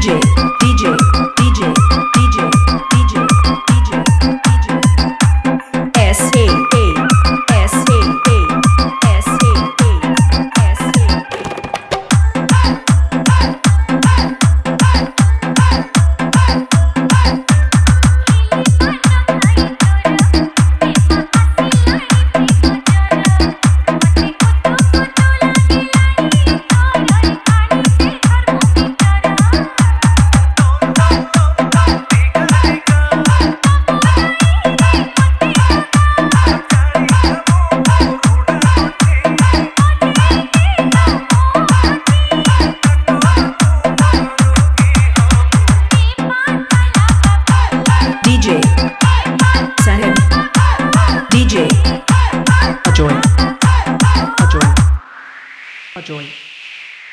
DJ, DJ, DJ, DJ, DJ, DJ, DJ. S A A S A A S A A S A. DJ Sahib DJ Ajoy Ajoy Ajoy